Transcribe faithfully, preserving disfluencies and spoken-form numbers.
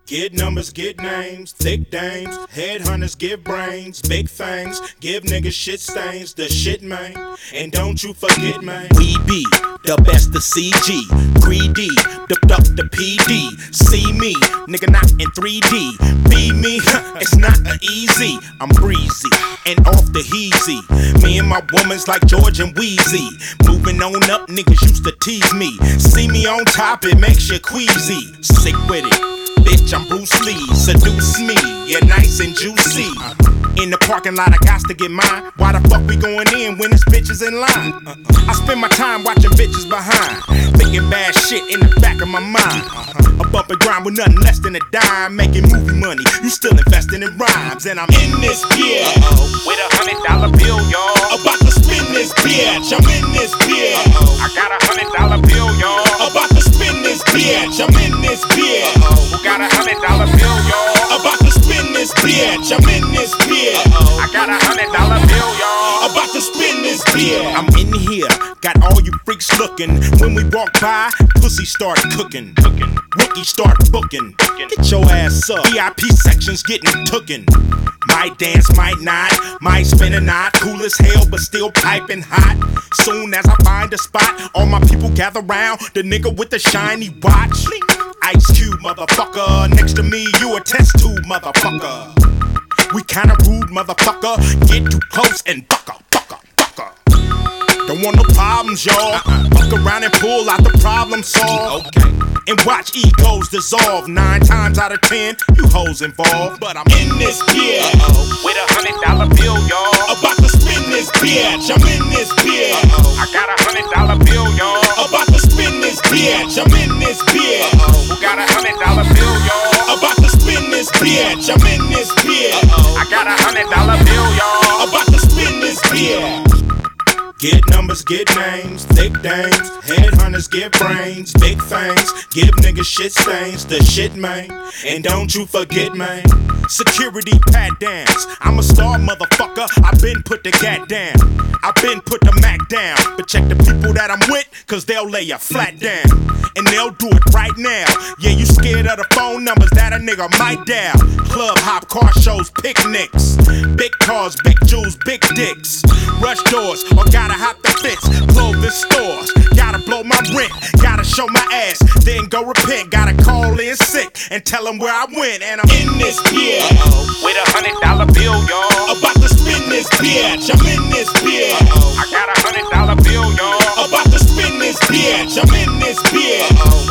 Get numbers, get names, thick dames, headhunters give brains, big things, give niggas shit stains, the shit man, and don't you forget man. We be the best of C G, greedy, dipped up the P D, see me, nigga not in three D, be me, it's not a easy, I'm breezy, and off the heezy, me and my woman's like George and Wheezy, moving on up, niggas used to tease me, see me on top, it makes you queasy, sick with it. Bitch, I'm Bruce Lee, seduce me, yeah, nice and juicy. In the parking lot, I got to get mine. Why the fuck we going in when this bitch is in line? I spend my time watching bitches behind, thinking bad shit in the back of my mind. A bump and grind with nothing less than a dime, making movie money. You still investing in rhymes, and I'm in this beer with a hundred dollar bill, y'all. About to spin this bitch, I'm in this beer. I got a hundred dollar bill, y'all. About to spin this bitch, I'm in this beer. Who got a hundred dollar bill, y'all? About to spin this bitch, I'm in this beer. I got a hundred dollar bill, y'all. About to spin this beer. I'm in here, got all you freaks looking. When we walk by, pussy start cooking. Cooking. Rookie start booking. Get your ass up. V I P sections getting tookin'. Might dance, might not, might spin a knot. Cool as hell, but still piping hot. Soon as I find a spot, all my people gather round. The nigga with the shiny watch. Ice Cube, motherfucker. Next to me, you a test tube, motherfucker. We kinda rude, motherfucker. Get too close and fuck up, fuck up, fuck up. Don't want no problems, y'all. Uh-uh. Fuck around and pull out the problem solved. Okay. And watch egos dissolve. Nine times out of ten, you hoes involved. But I'm in this beer. Uh-oh. With a hundred dollar bill, y'all. About to spin this bitch. I'm in this beer. Uh-oh. I got a hundred dollar bill, y'all. About to spin this bitch. I'm in this beer. Uh-oh. Who got a hundred dollar bill, y'all? About to spin this bitch. I'm in this beer. Uh-oh. I got a hundred dollar bill, y'all. About to spin this beer. Get numbers, get names, thick dames, headhunters give brains, big things, give niggas shit stains, the shit man, and don't you forget man, security pat downs, I'm a star motherfucker, I been put the gat down, I been put the Mac down, but check the people that I'm with, cause they'll lay you flat down, and they'll do it right now, yeah you scared of the phone numbers that a nigga might dial, club hop, car shows, picnics, big cars, big jewels, big dicks, rush doors, or gotta hop the fence, clothing stores, gotta blow my rent, gotta show my ass, then go repent, gotta call in sick and tell them where I went, and I'm in this beer. Uh-oh. With a hundred dollar bill, y'all. About to spin this bitch, I'm in this beer. Uh-oh. I got a hundred dollar bill, y'all. About to spin this bitch, I'm in this beer. Uh-oh.